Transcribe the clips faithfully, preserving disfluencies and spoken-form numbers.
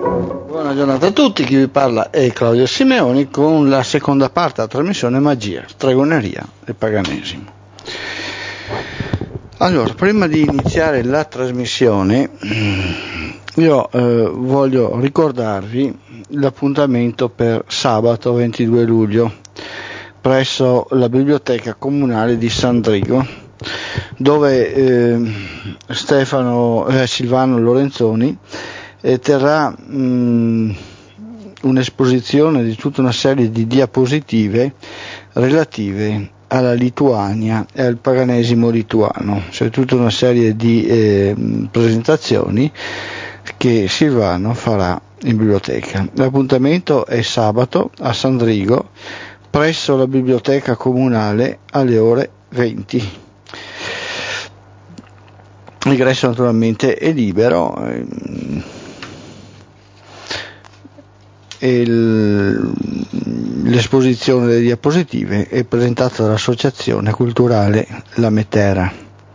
Buona giornata a tutti, chi vi parla è Claudio Simeoni con la seconda parte della trasmissione Magia, Stregoneria e Paganesimo. Allora, prima di iniziare la trasmissione io eh, voglio ricordarvi l'appuntamento per sabato ventidue luglio presso la biblioteca comunale di Sandrigo, dove eh, Stefano eh, Silvano Lorenzoni eh, terrà mh, un'esposizione di tutta una serie di diapositive relative alla Lituania e al paganesimo lituano, cioè tutta una serie di eh, presentazioni che Silvano farà in biblioteca. L'appuntamento è sabato a Sandrigo presso la biblioteca comunale alle ore venti. L'ingresso naturalmente è libero e l'esposizione delle diapositive è presentata dall'associazione culturale La Metera.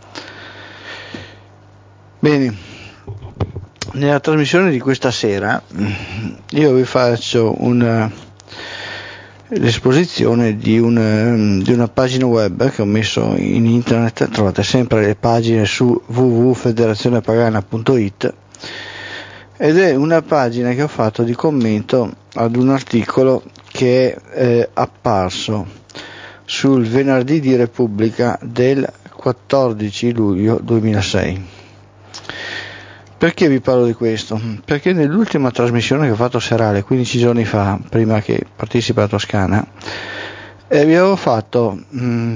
Bene, nella trasmissione di questa sera io vi faccio una l'esposizione di una, di una pagina web che ho messo in internet. Trovate sempre le pagine su w w w punto federazione pagana punto i t ed è una pagina che ho fatto di commento ad un articolo che è eh, apparso sul venerdì di Repubblica del quattordici luglio duemilasei. Perché vi parlo di questo? Perché nell'ultima trasmissione che ho fatto serale quindici giorni fa, prima che partissi per la Toscana, eh, vi avevo fatto mh,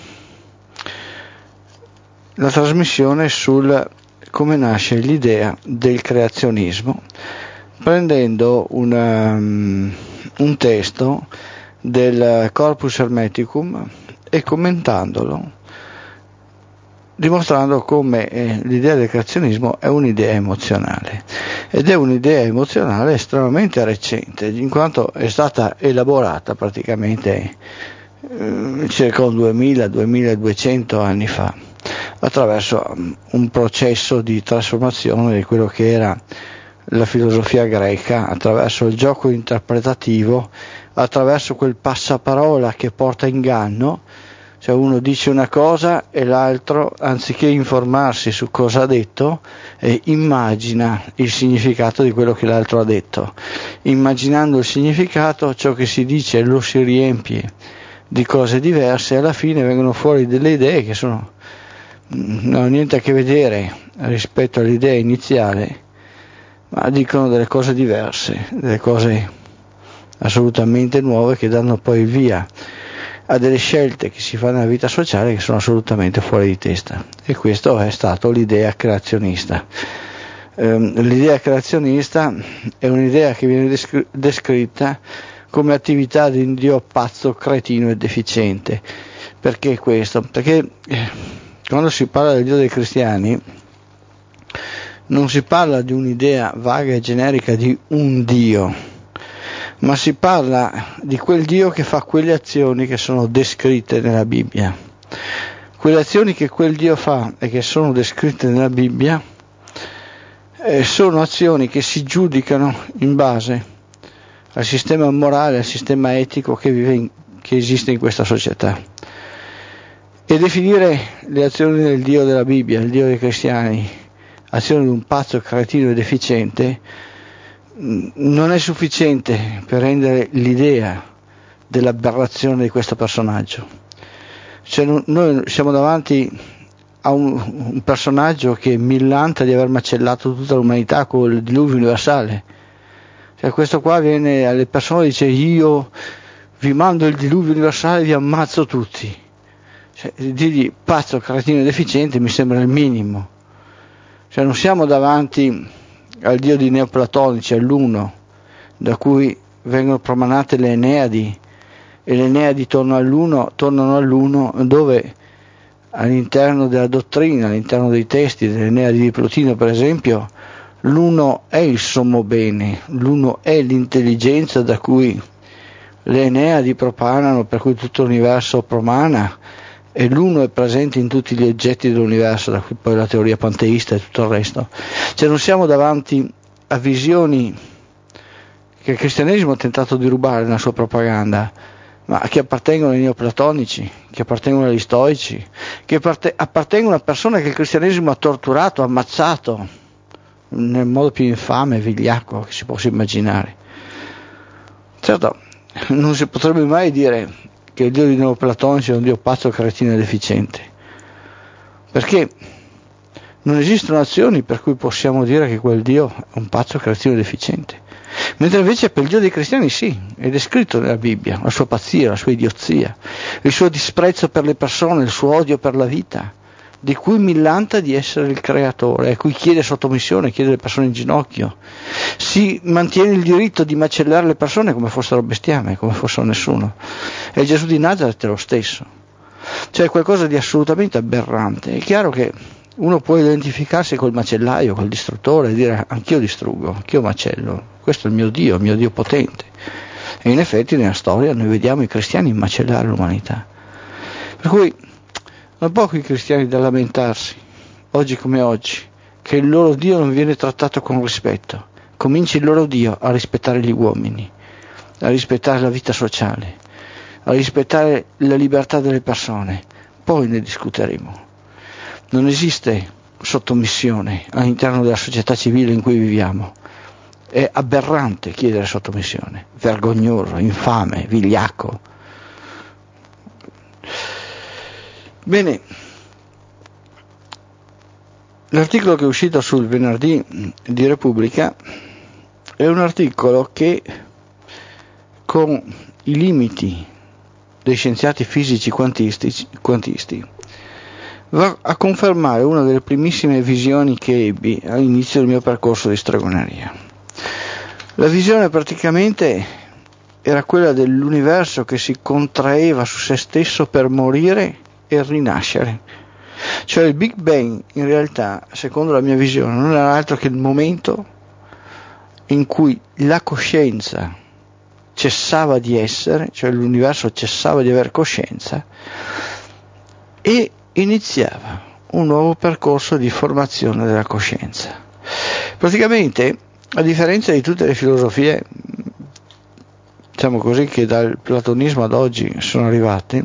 la trasmissione sul come nasce l'idea del creazionismo, prendendo una, um, un testo del Corpus Hermeticum e commentandolo, dimostrando come eh, l'idea del creazionismo è un'idea emozionale, ed è un'idea emozionale estremamente recente, in quanto è stata elaborata praticamente eh, circa un duemila duemiladuecento anni fa, attraverso un processo di trasformazione di quello che era la filosofia greca, attraverso il gioco interpretativo, attraverso quel passaparola che porta inganno. Cioè uno dice una cosa e l'altro, anziché informarsi su cosa ha detto, eh, immagina il significato di quello che l'altro ha detto. Immaginando il significato, ciò che si dice lo si riempie di cose diverse e alla fine vengono fuori delle idee che sono non hanno niente a che vedere rispetto all'idea iniziale, ma dicono delle cose diverse, delle cose assolutamente nuove che danno poi il via a delle scelte che si fanno nella vita sociale che sono assolutamente fuori di testa. E questo è stato l'idea creazionista. Ehm, l'idea creazionista è un'idea che viene descri- descritta come attività di un dio pazzo, cretino e deficiente. Perché questo? Perché eh, quando si parla del dio dei cristiani non si parla di un'idea vaga e generica di un dio, ma si parla di quel Dio che fa quelle azioni che sono descritte nella Bibbia. Quelle azioni che quel Dio fa e che sono descritte nella Bibbia eh, sono azioni che si giudicano in base al sistema morale, al sistema etico che, vive in, che esiste in questa società. E definire le azioni del Dio della Bibbia, il Dio dei cristiani, azioni di un pazzo, cretino e deficiente, non è sufficiente per rendere l'idea dell'aberrazione di questo personaggio. Cioè, noi siamo davanti a un, un personaggio che millanta di aver macellato tutta l'umanità col diluvio universale. Cioè, questo qua viene alle persone e dice: io vi mando il diluvio universale e vi ammazzo tutti. Cioè, dirgli pazzo, cretino e deficiente mi sembra il minimo. Cioè, non siamo davanti al dio di neoplatonici, all'uno, da cui vengono promanate le Eneadi, e le Eneadi tornano all'uno, tornano all'uno dove all'interno della dottrina, all'interno dei testi delle Eneadi di Plotino per esempio, l'uno è il sommo bene, l'uno è l'intelligenza da cui le Eneadi propanano, per cui tutto l'universo promana, e l'uno è presente in tutti gli oggetti dell'universo, da cui poi la teoria panteista e tutto il resto. Cioè non siamo davanti a visioni che il cristianesimo ha tentato di rubare nella sua propaganda, ma che appartengono ai neoplatonici, che appartengono agli stoici, che parte- appartengono a persone che il cristianesimo ha torturato, ammazzato nel modo più infame e vigliacco che si possa immaginare. Certo, non si potrebbe mai dire che il Dio dei neoplatonici è un Dio pazzo, cretino e deficiente, perché non esistono azioni per cui possiamo dire che quel Dio è un pazzo, cretino e deficiente. Mentre invece per il Dio dei cristiani sì, ed è scritto nella Bibbia, la sua pazzia, la sua idiozia, il suo disprezzo per le persone, il suo odio per la vita, di cui millanta di essere il creatore, a cui chiede sottomissione, chiede le persone in ginocchio, si mantiene il diritto di macellare le persone come fossero bestiame, come fossero nessuno. E Gesù di Nazaret è lo stesso. Cioè qualcosa di assolutamente aberrante. È chiaro che uno può identificarsi col macellaio, col distruttore, e dire anch'io distruggo, anch'io macello, questo è il mio Dio, il mio Dio potente. E in effetti nella storia noi vediamo i cristiani macellare l'umanità. Per cui non poco i cristiani da lamentarsi, oggi come oggi, che il loro Dio non viene trattato con rispetto. Cominci il loro Dio a rispettare gli uomini, a rispettare la vita sociale, a rispettare la libertà delle persone, poi ne discuteremo. Non esiste sottomissione all'interno della società civile in cui viviamo. È aberrante chiedere sottomissione, vergognoso, infame, vigliacco. Bene, l'articolo che è uscito sul venerdì di Repubblica è un articolo che, con i limiti dei scienziati fisici quantistici, quantisti, va a confermare una delle primissime visioni che ebbi all'inizio del mio percorso di stregoneria. La visione praticamente era quella dell'universo che si contraeva su se stesso per morire e rinascere. Cioè il Big Bang in realtà, secondo la mia visione, non era altro che il momento in cui la coscienza cessava di essere, cioè l'universo cessava di avere coscienza, e iniziava un nuovo percorso di formazione della coscienza. Praticamente, a differenza di tutte le filosofie, diciamo così, che dal platonismo ad oggi sono arrivate,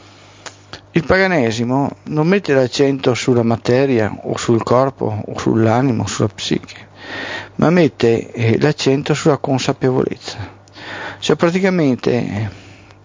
il paganesimo non mette l'accento sulla materia o sul corpo o sull'animo o sulla psiche, ma mette eh, l'accento sulla consapevolezza. Cioè praticamente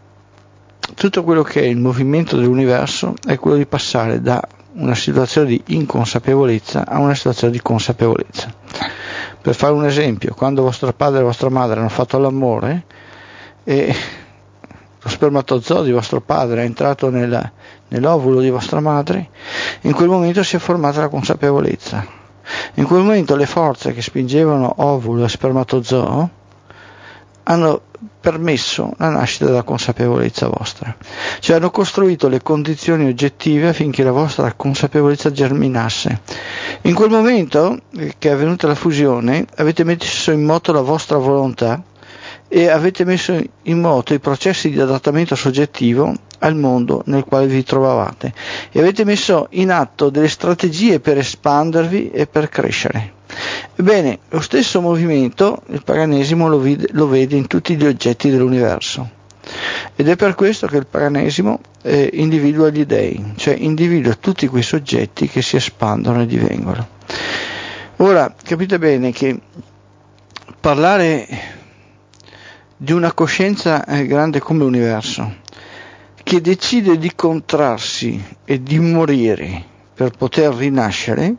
tutto quello che è il movimento dell'universo è quello di passare da una situazione di inconsapevolezza a una situazione di consapevolezza. Per fare un esempio, quando vostro padre e vostra madre hanno fatto l'amore e lo spermatozoo di vostro padre è entrato nella, nell'ovulo di vostra madre, in quel momento si è formata la consapevolezza. In quel momento le forze che spingevano ovulo e spermatozoo hanno permesso la nascita della consapevolezza vostra, cioè hanno costruito le condizioni oggettive affinché la vostra consapevolezza germinasse. In quel momento che è avvenuta la fusione avete messo in moto la vostra volontà e avete messo in moto i processi di adattamento soggettivo al mondo nel quale vi trovavate e avete messo in atto delle strategie per espandervi e per crescere. Ebbene, lo stesso movimento il paganesimo lo vede, lo vede in tutti gli oggetti dell'universo, ed è per questo che il paganesimo eh, individua gli dei, cioè individua tutti quei soggetti che si espandono e divengono. Ora, capite bene che parlare di una coscienza eh, grande come l'universo, che decide di contrarsi e di morire per poter rinascere,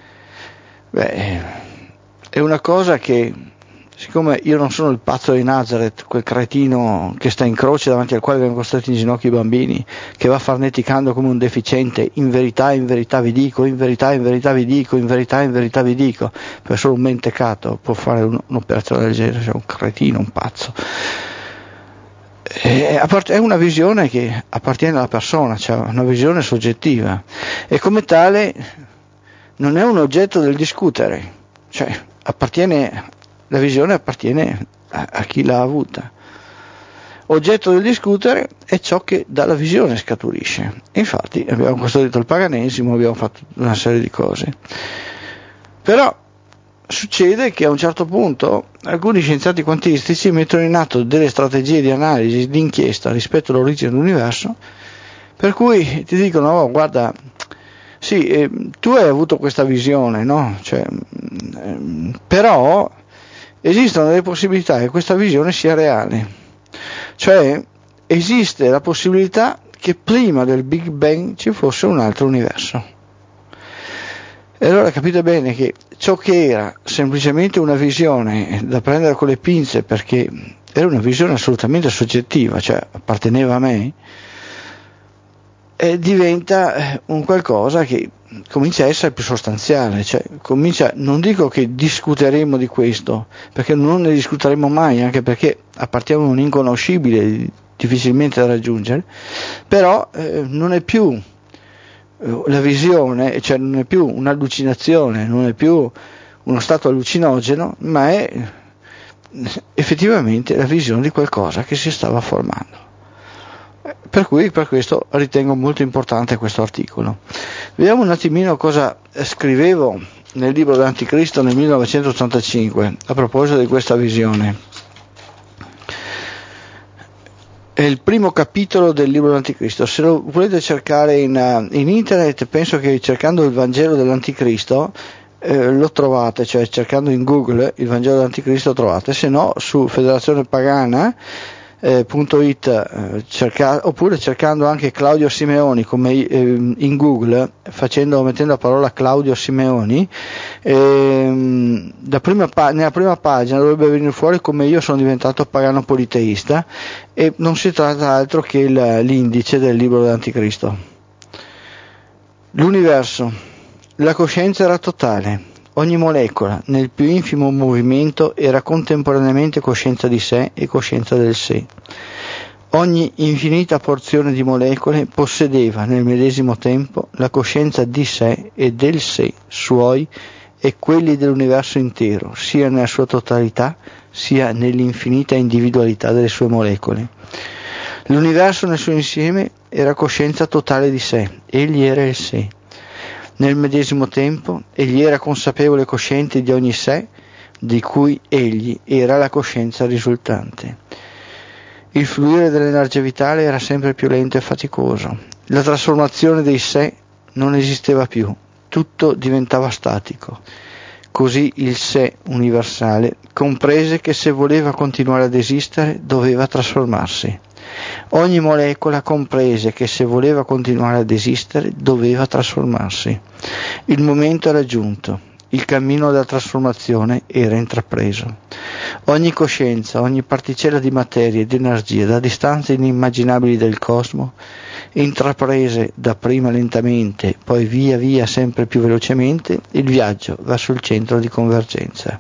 beh, è una cosa che, siccome io non sono il pazzo di Nazaret, quel cretino che sta in croce davanti al quale vengono costretti in ginocchio i bambini, che va farneticando come un deficiente, in verità, in verità vi dico, in verità, in verità vi dico, in verità, in verità vi dico, per solo un mentecato può fare un, un'operazione del genere, cioè un cretino, un pazzo. È una visione che appartiene alla persona, cioè una visione soggettiva, e come tale non è un oggetto del discutere, cioè appartiene, la visione appartiene a, a chi l'ha avuta. Oggetto del discutere è ciò che dalla visione scaturisce. Infatti abbiamo costruito il paganesimo, abbiamo fatto una serie di cose. Però succede che a un certo punto alcuni scienziati quantistici mettono in atto delle strategie di analisi, di inchiesta rispetto all'origine dell'universo, per cui ti dicono: oh, guarda, sì, eh, tu hai avuto questa visione, no? Cioè, eh, però esistono delle possibilità che questa visione sia reale, cioè esiste la possibilità che prima del Big Bang ci fosse un altro universo. E allora capite bene che ciò che era semplicemente una visione da prendere con le pinze, perché era una visione assolutamente soggettiva, cioè apparteneva a me, e diventa un qualcosa che comincia a essere più sostanziale, cioè comincia, non dico che discuteremo di questo, perché non ne discuteremo mai, anche perché appartiamo a un inconoscibile difficilmente da raggiungere, però eh, non è più eh, la visione, cioè non è più un'allucinazione, non è più uno stato allucinogeno, ma è effettivamente la visione di qualcosa che si stava formando. Per cui per questo ritengo molto importante questo articolo. Vediamo un attimino cosa scrivevo nel libro dell'Anticristo nel millenovecentottantacinque a proposito di questa visione. È il primo capitolo del libro dell'Anticristo. Se lo volete cercare in, in internet, penso che cercando il Vangelo dell'Anticristo eh, lo trovate, cioè cercando in Google il Vangelo dell'Anticristo lo trovate, se no su Federazione Pagana Eh, .it, eh, cerca, oppure cercando anche Claudio Simeoni come eh, in Google, facendo, mettendo la parola Claudio Simeoni, eh, da prima pa- nella prima pagina dovrebbe venire fuori come io sono diventato pagano politeista, e non si tratta altro che il, l'indice del libro dell'Anticristo. L'universo, la coscienza era totale. Ogni molecola, nel più infimo movimento, era contemporaneamente coscienza di sé e coscienza del sé. Ogni infinita porzione di molecole possedeva nel medesimo tempo la coscienza di sé e del sé suoi e quelli dell'universo intero, sia nella sua totalità, sia nell'infinita individualità delle sue molecole. L'universo nel suo insieme era coscienza totale di sé, egli era il sé. Nel medesimo tempo egli era consapevole e cosciente di ogni sé, di cui egli era la coscienza risultante. Il fluire dell'energia vitale era sempre più lento e faticoso. La trasformazione dei sé non esisteva più, tutto diventava statico. Così il sé universale comprese che se voleva continuare ad esistere doveva trasformarsi. Ogni molecola comprese che se voleva continuare ad esistere doveva trasformarsi. Il momento era giunto, il cammino della trasformazione era intrapreso. Ogni coscienza, ogni particella di materia e di energia da distanze inimmaginabili del cosmo intraprese dapprima lentamente, poi via via sempre più velocemente il viaggio verso il centro di convergenza.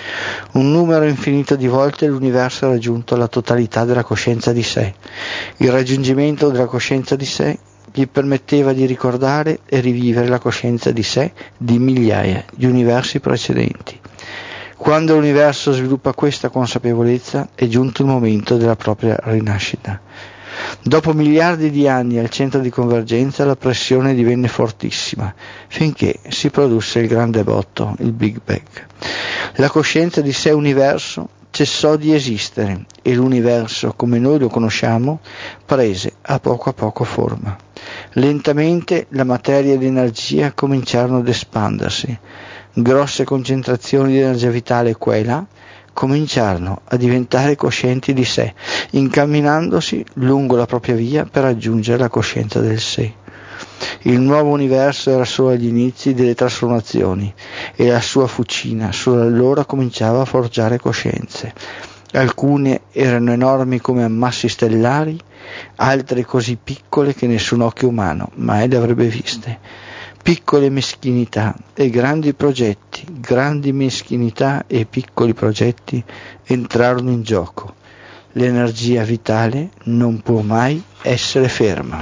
Un numero infinito di volte l'universo ha raggiunto la totalità della coscienza di sé. Il raggiungimento della coscienza di sé gli permetteva di ricordare e rivivere la coscienza di sé di migliaia di universi precedenti. Quando l'universo sviluppa questa consapevolezza è giunto il momento della propria rinascita. Dopo miliardi di anni al centro di convergenza la pressione divenne fortissima, finché si produsse il grande botto, il Big Bang. La coscienza di sé universo cessò di esistere e l'universo, come noi lo conosciamo, prese a poco a poco forma. Lentamente la materia e l'energia cominciarono ad espandersi. Grosse concentrazioni di energia vitale qua e là cominciarono a diventare coscienti di sé, incamminandosi lungo la propria via per raggiungere la coscienza del sé. Il nuovo universo era solo agli inizi delle trasformazioni e la sua fucina solo allora cominciava a forgiare coscienze. Alcune erano enormi come ammassi stellari, altre così piccole che nessun occhio umano mai le avrebbe viste. Piccole meschinità e grandi progetti, grandi meschinità e piccoli progetti entrarono in gioco. L'energia vitale non può mai essere ferma.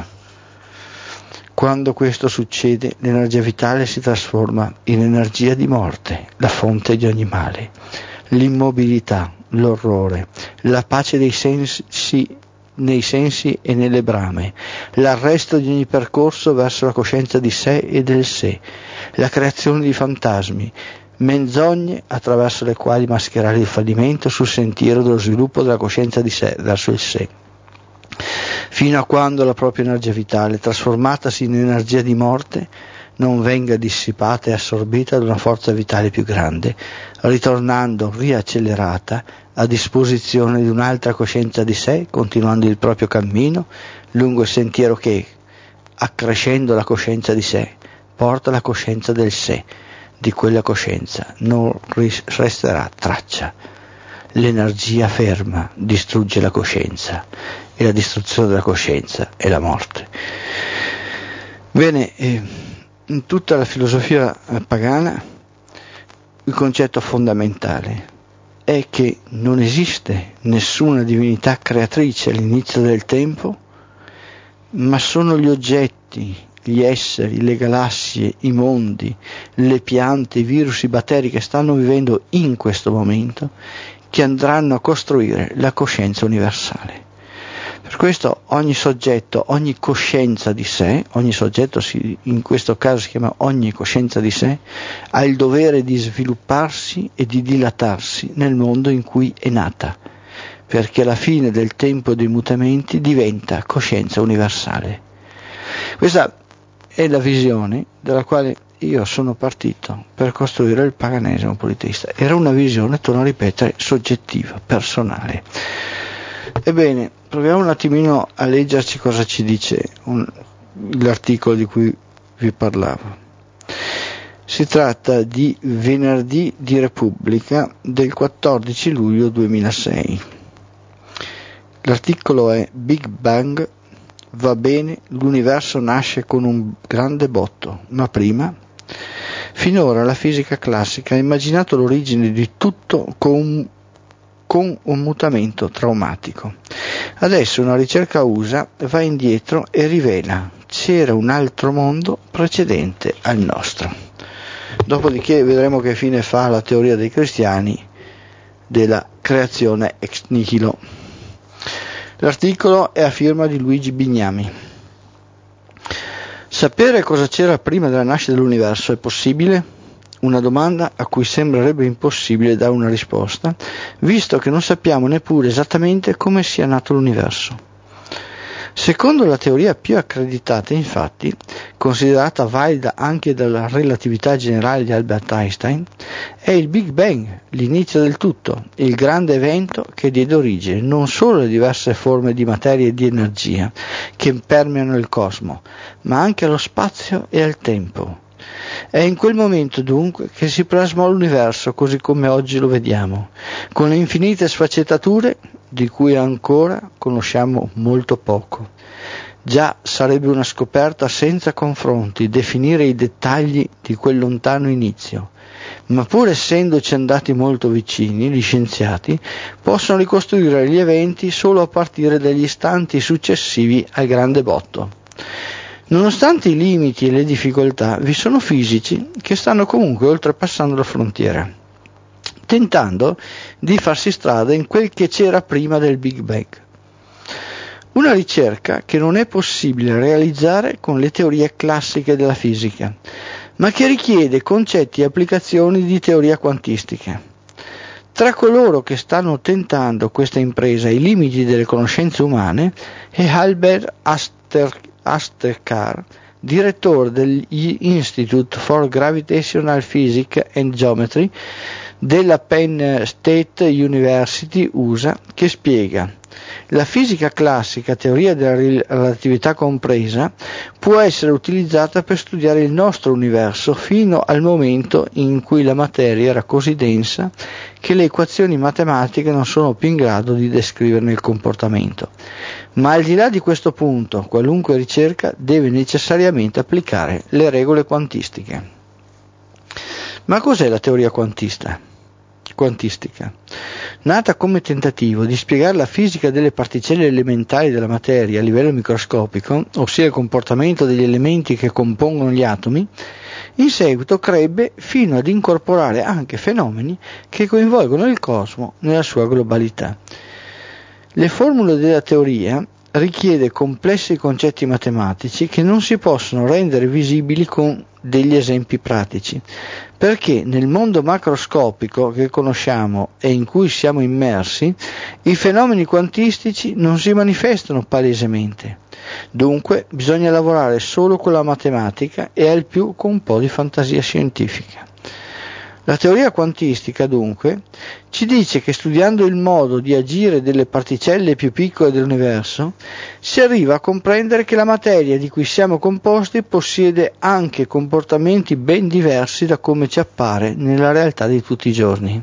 Quando questo succede, l'energia vitale si trasforma in energia di morte, la fonte di ogni male. L'immobilità, l'orrore, la pace dei sensi nei sensi e nelle brame, l'arresto di ogni percorso verso la coscienza di sé e del sé, la creazione di fantasmi, menzogne attraverso le quali mascherare il fallimento sul sentiero dello sviluppo della coscienza di sé verso il sé, fino a quando la propria energia vitale, trasformatasi in energia di morte, non venga dissipata e assorbita da una forza vitale più grande, ritornando riaccelerata a disposizione di un'altra coscienza di sé, continuando il proprio cammino lungo il sentiero che, accrescendo la coscienza di sé, porta la coscienza del sé. Di quella coscienza non resterà traccia. L'energia ferma distrugge la coscienza e la distruzione della coscienza è la morte. Bene, eh, in tutta la filosofia pagana il concetto fondamentale è che non esiste nessuna divinità creatrice all'inizio del tempo, ma sono gli oggetti, gli esseri, le galassie, i mondi, le piante, i virus, i batteri che stanno vivendo in questo momento che andranno a costruire la coscienza universale. Per questo ogni soggetto, ogni coscienza di sé, ogni soggetto si, in questo caso si chiama ogni coscienza di sé, ha il dovere di svilupparsi e di dilatarsi nel mondo in cui è nata, perché alla fine del tempo dei mutamenti diventa coscienza universale. Questa è la visione dalla quale io sono partito per costruire il paganesimo politeista. Era una visione, torno a ripetere, soggettiva, personale. Ebbene, proviamo un attimino a leggerci cosa ci dice un, l'articolo di cui vi parlavo. Si tratta di Venerdì di Repubblica del quattordici luglio duemilasei. L'articolo è Big Bang, va bene, l'universo nasce con un grande botto, ma prima? Finora la fisica classica ha immaginato l'origine di tutto con con un mutamento traumatico. Adesso una ricerca U S A va indietro e rivela c'era un altro mondo precedente al nostro. Dopodiché vedremo che fine fa la teoria dei cristiani della creazione ex nihilo. L'articolo è a firma di Luigi Bignami. Sapere cosa c'era prima della nascita dell'universo è possibile? Una domanda a cui sembrerebbe impossibile dare una risposta, visto che non sappiamo neppure esattamente come sia nato l'universo. Secondo la teoria più accreditata, infatti, considerata valida anche dalla relatività generale di Albert Einstein, è il Big Bang, l'inizio del tutto, il grande evento che diede origine non solo alle diverse forme di materia e di energia che permeano il cosmo, ma anche allo spazio e al tempo. È in quel momento dunque che si plasmò l'universo così come oggi lo vediamo, con le infinite sfaccettature di cui ancora conosciamo molto poco. Già sarebbe una scoperta senza confronti definire i dettagli di quel lontano inizio, ma pur essendoci andati molto vicini, gli scienziati possono ricostruire gli eventi solo a partire dagli istanti successivi al grande botto. Nonostante i limiti e le difficoltà, vi sono fisici che stanno comunque oltrepassando la frontiera, tentando di farsi strada in quel che c'era prima del Big Bang. Una ricerca che non è possibile realizzare con le teorie classiche della fisica, ma che richiede concetti e applicazioni di teoria quantistica. Tra coloro che stanno tentando questa impresa ai limiti delle conoscenze umane è Albert Aster Asterkar, direttore dell'Institute for Gravitational Physics and Geometry della Penn State University U S A, che spiega: la fisica classica, teoria della relatività compresa, può essere utilizzata per studiare il nostro universo fino al momento in cui la materia era così densa che le equazioni matematiche non sono più in grado di descriverne il comportamento. Ma al di là di questo punto, qualunque ricerca deve necessariamente applicare le regole quantistiche. Ma cos'è la teoria quantista? quantistica? Nata come tentativo di spiegare la fisica delle particelle elementari della materia a livello microscopico, ossia il comportamento degli elementi che compongono gli atomi, in seguito crebbe fino ad incorporare anche fenomeni che coinvolgono il cosmo nella sua globalità. Le formule della teoria richiede complessi concetti matematici che non si possono rendere visibili con degli esempi pratici, perché nel mondo macroscopico che conosciamo e in cui siamo immersi, i fenomeni quantistici non si manifestano palesemente. Dunque bisogna lavorare solo con la matematica e al più con un po' di fantasia scientifica. La teoria quantistica, dunque, ci dice che studiando il modo di agire delle particelle più piccole dell'universo, si arriva a comprendere che la materia di cui siamo composti possiede anche comportamenti ben diversi da come ci appare nella realtà di tutti i giorni.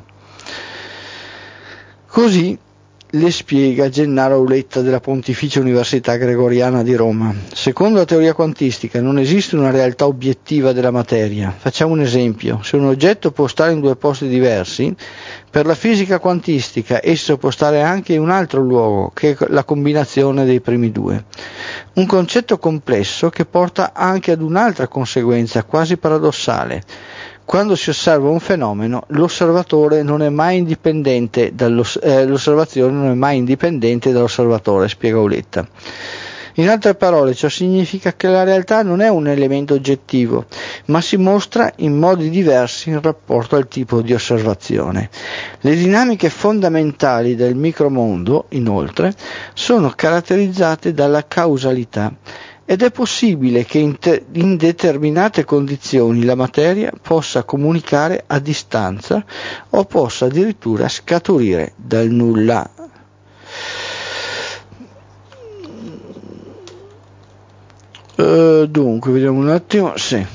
Così le spiega Gennaro Auletta della Pontificia Università Gregoriana di Roma. Secondo la teoria quantistica non esiste una realtà obiettiva della materia. Facciamo un esempio. Se un oggetto può stare in due posti diversi, per la fisica quantistica esso può stare anche in un altro luogo, che è la combinazione dei primi due. Un concetto complesso che porta anche ad un'altra conseguenza quasi paradossale. Quando si osserva un fenomeno, l'osservatore non è mai indipendente dallo, eh, l'osservazione non è mai indipendente dall'osservatore, spiega Auletta. In altre parole, ciò significa che la realtà non è un elemento oggettivo, ma si mostra in modi diversi in rapporto al tipo di osservazione. Le dinamiche fondamentali del micromondo, inoltre, sono caratterizzate dalla causalità. Ed è possibile che in, te- in determinate condizioni la materia possa comunicare a distanza o possa addirittura scaturire dal nulla. Uh, dunque, vediamo un attimo. Sì.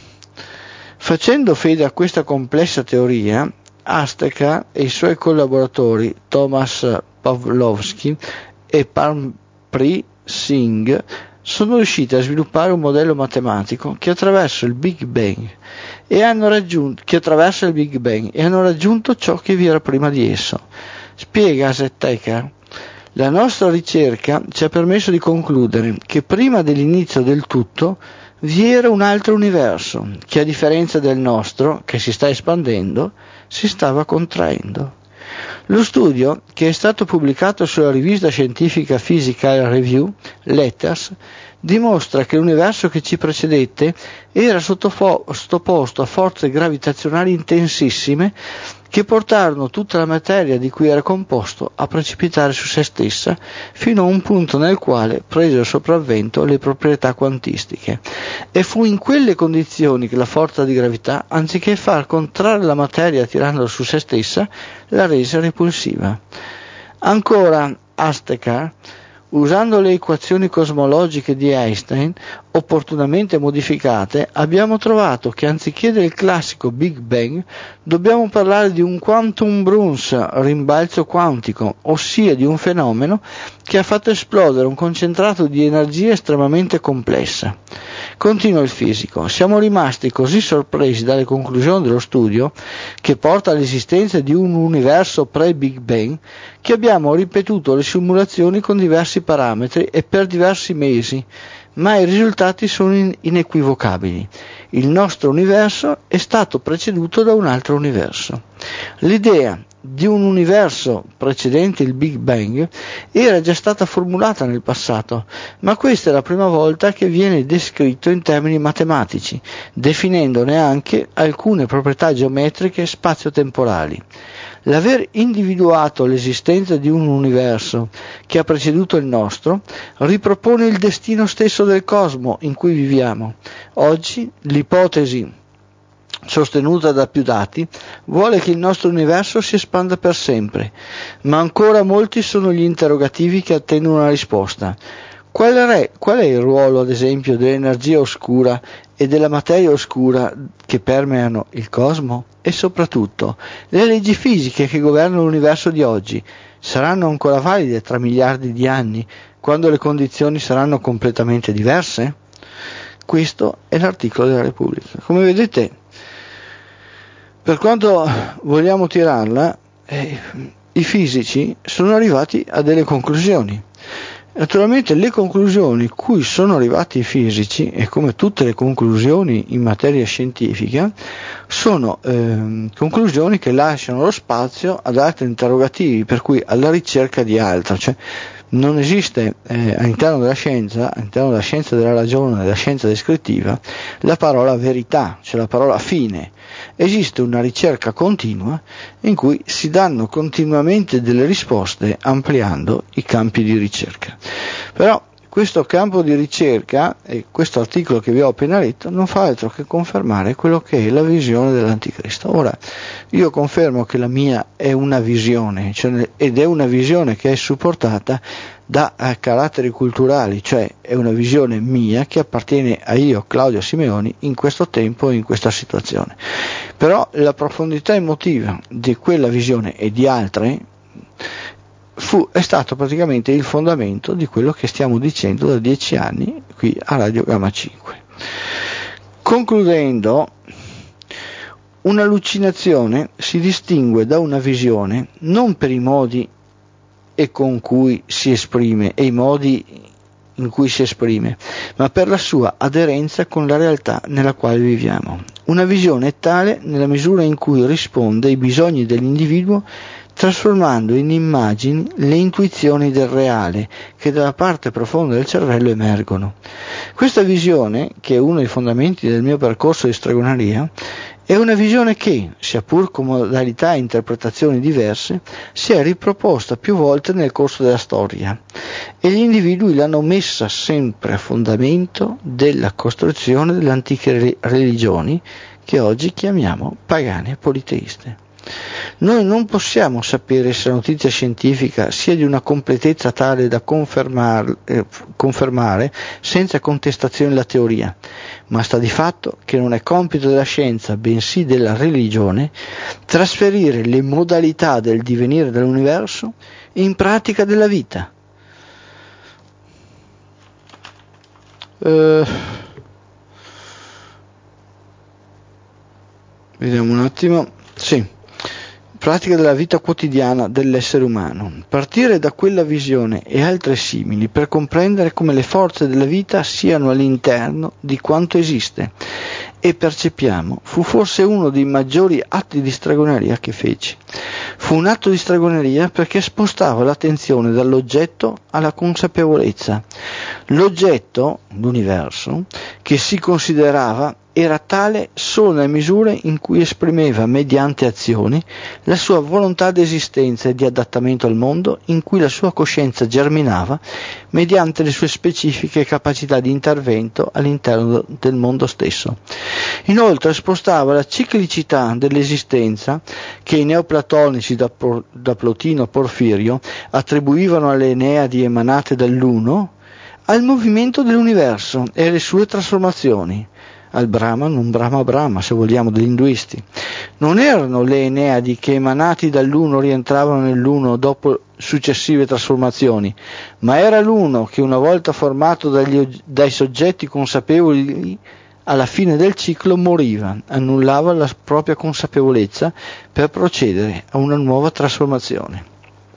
Facendo fede a questa complessa teoria, Asteka e i suoi collaboratori Thomas Pavlovsky e Parmpreet Singh sono riusciti a sviluppare un modello matematico che attraverso il Big Bang e hanno raggiunto, che attraversa il Big Bang e hanno raggiunto ciò che vi era prima di esso. Spiega Asteka: la nostra ricerca ci ha permesso di concludere che prima dell'inizio del tutto vi era un altro universo che, a differenza del nostro, che si sta espandendo, si stava contraendo. Lo studio, che è stato pubblicato sulla rivista scientifica Physical Review Letters, dimostra che l'universo che ci precedette era sottoposto a forze gravitazionali intensissime che portarono tutta la materia di cui era composto a precipitare su se stessa fino a un punto nel quale presero il sopravvento le proprietà quantistiche. E fu in quelle condizioni che la forza di gravità, anziché far contrarre la materia tirandola su se stessa, la rese repulsiva. Ancora Asteka, usando le equazioni cosmologiche di Einstein, opportunamente modificate, abbiamo trovato che anziché del classico Big Bang, dobbiamo parlare di un quantum Bruns, rimbalzo quantico, ossia di un fenomeno che ha fatto esplodere un concentrato di energia estremamente complessa. Continua il fisico: siamo rimasti così sorpresi dalle conclusioni dello studio, che porta all'esistenza di un universo pre-Big Bang, che abbiamo ripetuto le simulazioni con diversi parametri e per diversi mesi, ma i risultati sono in- inequivocabili. Il nostro universo è stato preceduto da un altro universo. L'idea di un universo precedente il Big Bang era già stata formulata nel passato, ma questa è la prima volta che viene descritto in termini matematici, definendone anche alcune proprietà geometriche spazio-temporali. L'aver individuato l'esistenza di un universo che ha preceduto il nostro ripropone il destino stesso del cosmo in cui viviamo. Oggi l'ipotesi, sostenuta da più dati, vuole che il nostro universo si espanda per sempre, ma ancora molti sono gli interrogativi che attendono una risposta. Qual è, qual è il ruolo, ad esempio, dell'energia oscura e della materia oscura che permeano il cosmo? E soprattutto, le leggi fisiche che governano l'universo di oggi saranno ancora valide tra miliardi di anni, quando le condizioni saranno completamente diverse? Questo è l'articolo della Repubblica. Come vedete, per quanto vogliamo tirarla, eh, i fisici sono arrivati a delle conclusioni. Naturalmente le conclusioni cui sono arrivati i fisici, e come tutte le conclusioni in materia scientifica, sono eh, conclusioni che lasciano lo spazio ad altri interrogativi, per cui alla ricerca di altro. Cioè, non esiste eh, all'interno della scienza, all'interno della scienza della ragione, della scienza descrittiva, la parola verità, cioè la parola fine. Esiste una ricerca continua in cui si danno continuamente delle risposte ampliando i campi di ricerca. Però questo campo di ricerca e questo articolo che vi ho appena letto non fa altro che confermare quello che è la visione dell'anticristo. Ora, io confermo che la mia è una visione, cioè, ed è una visione che è supportata da eh, caratteri culturali, cioè è una visione mia che appartiene a io, Claudio Simeoni, in questo tempo e in questa situazione. Però la profondità emotiva di quella visione e di altre fu, è stato praticamente il fondamento di quello che stiamo dicendo da dieci anni qui a Radio Gamma cinque. Concludendo, un'allucinazione si distingue da una visione non per i modi e con cui si esprime e i modi in cui si esprime, ma per la sua aderenza con la realtà nella quale viviamo. Una visione è tale nella misura in cui risponde ai bisogni dell'individuo, trasformando in immagini le intuizioni del reale che dalla parte profonda del cervello emergono. Questa visione, che è uno dei fondamenti del mio percorso di stregoneria, è una visione che, sia pur con modalità e interpretazioni diverse, si è riproposta più volte nel corso della storia e gli individui l'hanno messa sempre a fondamento della costruzione delle antiche religioni che oggi chiamiamo pagane e politeiste. Noi non possiamo sapere se la notizia scientifica sia di una completezza tale da confermar, eh, confermare senza contestazione la teoria, ma sta di fatto che non è compito della scienza, bensì della religione, trasferire le modalità del divenire dell'universo in pratica della vita. Uh, vediamo un attimo. Sì. Pratica della vita quotidiana dell'essere umano. Partire da quella visione e altre simili per comprendere come le forze della vita siano all'interno di quanto esiste e percepiamo fu forse uno dei maggiori atti di stregoneria che feci. Fu un atto di stregoneria perché spostava l'attenzione dall'oggetto alla consapevolezza. L'oggetto, l'universo, che si considerava era tale solo nelle misure in cui esprimeva mediante azioni la sua volontà di esistenza e di adattamento al mondo, in cui la sua coscienza germinava mediante le sue specifiche capacità di intervento all'interno del mondo stesso. Inoltre spostava la ciclicità dell'esistenza che i neoplatonici da, da Plotino a Porfirio attribuivano alle Eneadi emanate dall'Uno al movimento dell'universo e alle sue trasformazioni, al Brahma, non Brahma Brahma, se vogliamo, degli induisti. Non erano le Eneadi che emanati dall'Uno rientravano nell'Uno dopo successive trasformazioni, ma era l'Uno che una volta formato dagli, dai soggetti consapevoli alla fine del ciclo moriva, annullava la propria consapevolezza per procedere a una nuova trasformazione.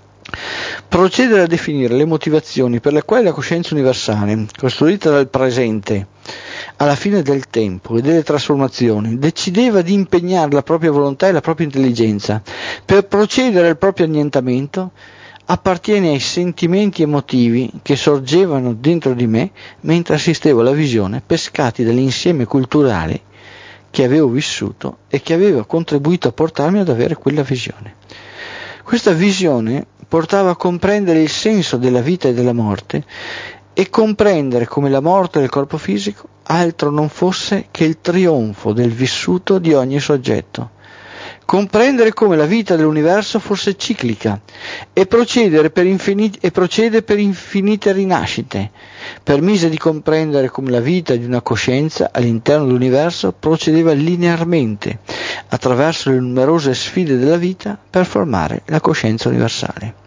Procedere a definire le motivazioni per le quali la coscienza universale, costruita dal presente alla fine del tempo e delle trasformazioni, decideva di impegnare la propria volontà e la propria intelligenza per procedere al proprio annientamento, appartiene ai sentimenti emotivi che sorgevano dentro di me mentre assistevo alla visione, pescati dall'insieme culturale che avevo vissuto e che aveva contribuito a portarmi ad avere quella visione. Questa visione portava a comprendere il senso della vita e della morte e comprendere come la morte del corpo fisico altro non fosse che il trionfo del vissuto di ogni soggetto. Comprendere come la vita dell'universo fosse ciclica e procedere per infinite, e procede per infinite rinascite. Permise di comprendere come la vita di una coscienza all'interno dell'universo procedeva linearmente attraverso le numerose sfide della vita per formare la coscienza universale.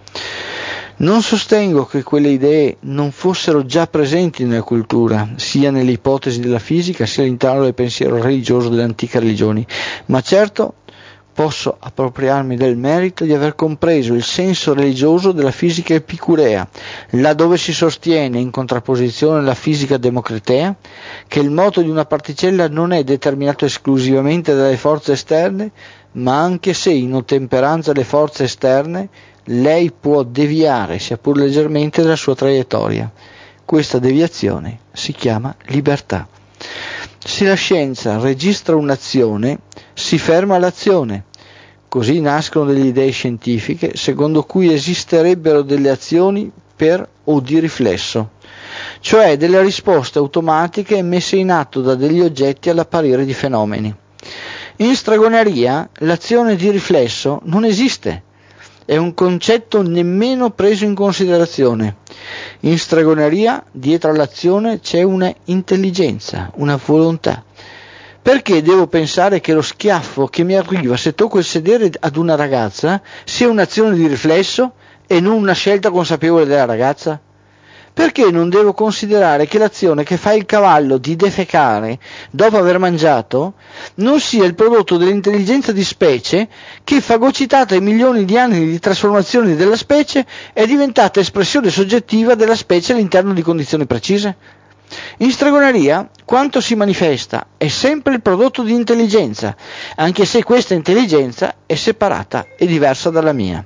Non sostengo che quelle idee non fossero già presenti nella cultura, sia nelle ipotesi della fisica, sia all'interno del pensiero religioso delle antiche religioni, ma certo posso appropriarmi del merito di aver compreso il senso religioso della fisica epicurea, laddove si sostiene, in contrapposizione alla fisica democritea, che il moto di una particella non è determinato esclusivamente dalle forze esterne, ma anche se, in ottemperanza alle forze esterne, lei può deviare, sia pur leggermente, dalla sua traiettoria. Questa deviazione si chiama libertà. Se la scienza registra un'azione, si ferma l'azione. Così nascono delle idee scientifiche secondo cui esisterebbero delle azioni per o di riflesso, cioè delle risposte automatiche messe in atto da degli oggetti all'apparire di fenomeni. In stregoneria l'azione di riflesso non esiste, è un concetto nemmeno preso in considerazione. In stregoneria dietro all'azione c'è una intelligenza, una volontà. Perché devo pensare che lo schiaffo che mi arriva se tocco il sedere ad una ragazza sia un'azione di riflesso e non una scelta consapevole della ragazza? Perché non devo considerare che l'azione che fa il cavallo di defecare dopo aver mangiato non sia il prodotto dell'intelligenza di specie che, fagocitata in milioni di anni di trasformazioni della specie, è diventata espressione soggettiva della specie all'interno di condizioni precise? In stregoneria quanto si manifesta è sempre il prodotto di intelligenza, anche se questa intelligenza è separata e diversa dalla mia.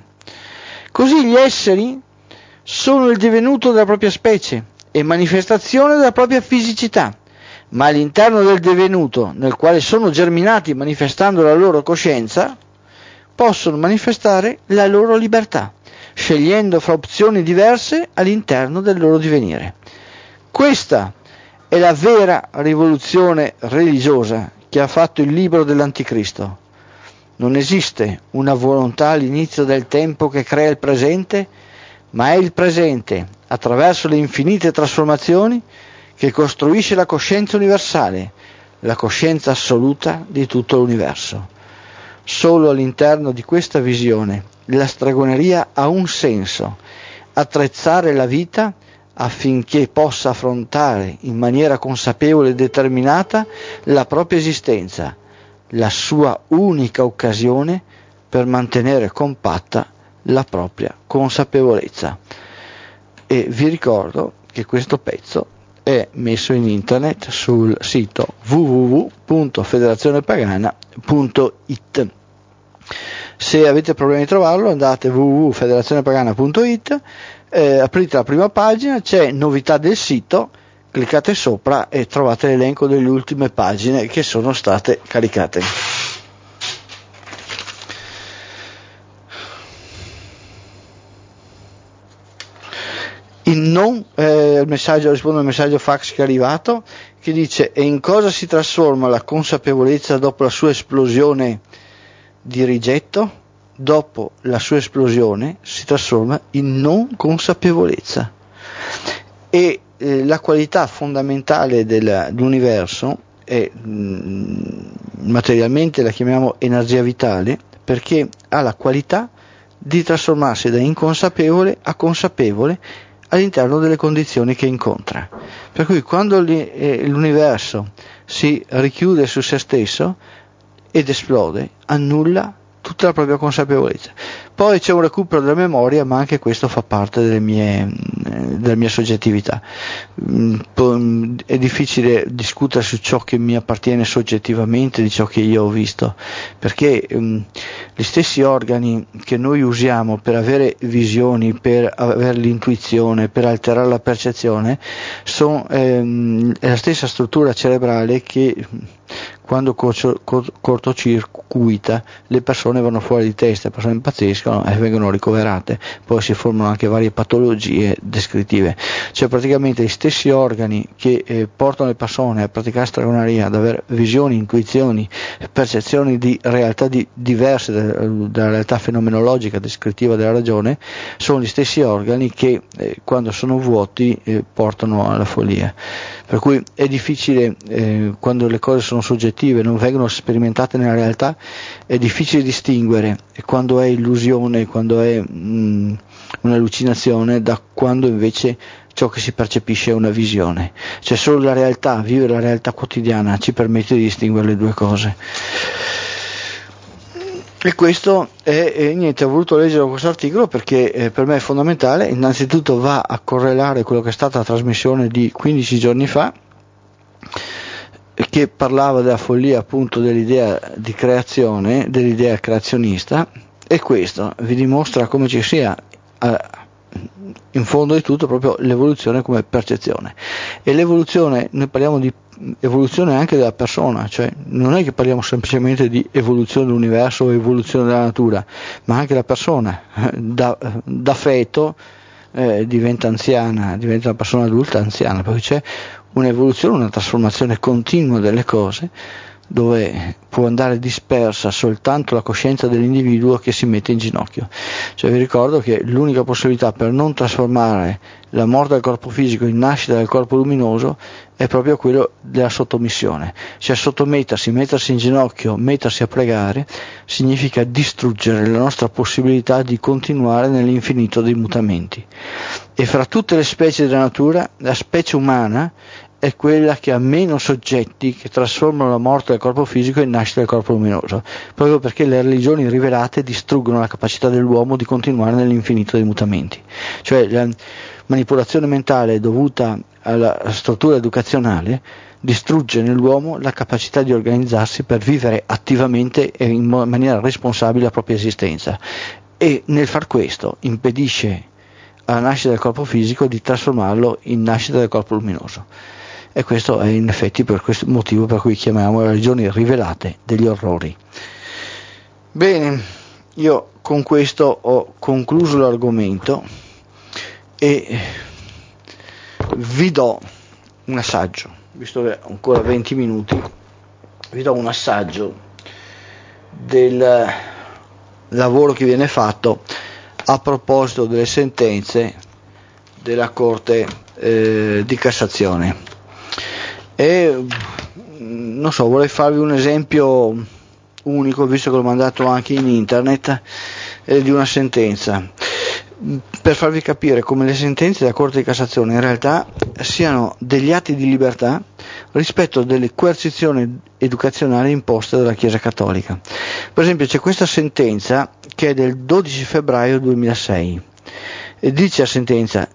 Così gli esseri sono il divenuto della propria specie e manifestazione della propria fisicità, ma all'interno del divenuto, nel quale sono germinati manifestando la loro coscienza, possono manifestare la loro libertà, scegliendo fra opzioni diverse all'interno del loro divenire. Questa è la vera rivoluzione religiosa che ha fatto il libro dell'Anticristo. Non esiste una volontà all'inizio del tempo che crea il presente, ma è il presente, attraverso le infinite trasformazioni, che costruisce la coscienza universale, la coscienza assoluta di tutto l'universo. Solo all'interno di questa visione la stregoneria ha un senso: attrezzare la vita affinché possa affrontare in maniera consapevole e determinata la propria esistenza, la sua unica occasione per mantenere compatta la propria consapevolezza. E vi ricordo che questo pezzo è messo in internet sul sito w w w punto federazione pagana punto i t. Se avete problemi di trovarlo, andate w w w punto federazione pagana punto i t, eh, aprite la prima pagina, c'è novità del sito, cliccate sopra e trovate l'elenco delle ultime pagine che sono state caricate. Il non, eh, il messaggio, rispondo al messaggio fax che è arrivato, che dice: e in cosa si trasforma la consapevolezza dopo la sua esplosione di rigetto? Dopo la sua esplosione si trasforma in non consapevolezza. E eh, la qualità fondamentale del, dell'universo è, mh, materialmente la chiamiamo energia vitale, perché ha la qualità di trasformarsi da inconsapevole a consapevole all'interno delle condizioni che incontra. Per cui quando l'universo si richiude su se stesso ed esplode, annulla tutta la propria consapevolezza. Poi c'è un recupero della memoria, ma anche questo fa parte delle mie, della mia soggettività. È difficile discutere su ciò che mi appartiene soggettivamente di ciò che io ho visto, perché um, gli stessi organi che noi usiamo per avere visioni, per avere l'intuizione, per alterare la percezione, sono ehm, è la stessa struttura cerebrale che quando cortocircuita le persone vanno fuori di testa, le persone impazziscono e vengono ricoverate, poi si formano anche varie patologie descrittive. Cioè praticamente gli stessi organi che eh, portano le persone a praticare stregoneria, ad avere visioni, intuizioni, percezioni di realtà di, diverse dalla, dalla realtà fenomenologica descrittiva della ragione, sono gli stessi organi che eh, quando sono vuoti eh, portano alla follia. Per cui è difficile, eh, quando le cose sono soggettive, non vengono sperimentate nella realtà, è difficile distinguere quando è illusione, quando è mh, un'allucinazione, da quando invece ciò che si percepisce è una visione. Cioè solo la realtà, vivere la realtà quotidiana ci permette di distinguere le due cose. E questo è, è niente, ho voluto leggere questo articolo perché eh, per me è fondamentale. Innanzitutto va a correlare quello che è stata la trasmissione di quindici giorni fa, che parlava della follia appunto dell'idea di creazione, dell'idea creazionista, e questo vi dimostra come ci sia eh, in fondo di tutto proprio l'evoluzione come percezione. E l'evoluzione, noi parliamo di evoluzione anche della persona, cioè non è che parliamo semplicemente di evoluzione dell'universo o evoluzione della natura, ma anche la persona da, da feto eh, diventa anziana, diventa una persona adulta anziana, perché c'è un'evoluzione, una trasformazione continua delle cose, dove può andare dispersa soltanto la coscienza dell'individuo che si mette in ginocchio. Cioè vi ricordo che l'unica possibilità per non trasformare la morte del corpo fisico in nascita del corpo luminoso è proprio quello della sottomissione. Cioè sottomettersi, mettersi in ginocchio, mettersi a pregare significa distruggere la nostra possibilità di continuare nell'infinito dei mutamenti. E fra tutte le specie della natura, la specie umana è quella che ha meno soggetti che trasformano la morte del corpo fisico in nascita del corpo luminoso, proprio perché le religioni rivelate distruggono la capacità dell'uomo di continuare nell'infinito dei mutamenti. Cioè la manipolazione mentale dovuta alla struttura educazionale distrugge nell'uomo la capacità di organizzarsi per vivere attivamente e in maniera responsabile la propria esistenza, e nel far questo impedisce alla nascita del corpo fisico di trasformarlo in nascita del corpo luminoso. E questo è in effetti per questo motivo per cui chiamiamo le religioni rivelate degli orrori. Bene, io con questo ho concluso l'argomento e vi do un assaggio, visto che ho ancora venti minuti, vi do un assaggio del lavoro che viene fatto a proposito delle sentenze della Corte eh, di Cassazione. E non so, vorrei farvi un esempio unico, visto che l'ho mandato anche in internet, eh, di una sentenza, per farvi capire come le sentenze della Corte di Cassazione in realtà siano degli atti di libertà rispetto delle coercizioni educazionali imposte dalla Chiesa Cattolica. Per esempio c'è questa sentenza che è del dodici febbraio duemilasei e dice la sentenza: